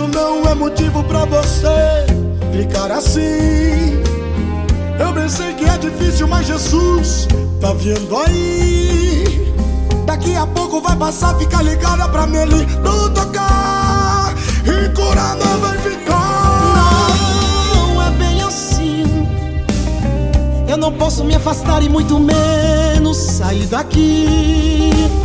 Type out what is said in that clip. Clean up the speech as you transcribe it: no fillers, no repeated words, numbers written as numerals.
isso não é motivo pra você ficar assim. Eu bem sei que é difícil, mas Jesus tá vindo aí. Daqui a pouco vai passar, fica ligada pra mim, ele não tocar e curar não vai ficar. Não é bem assim. Eu não posso me afastar e muito menos sair daqui.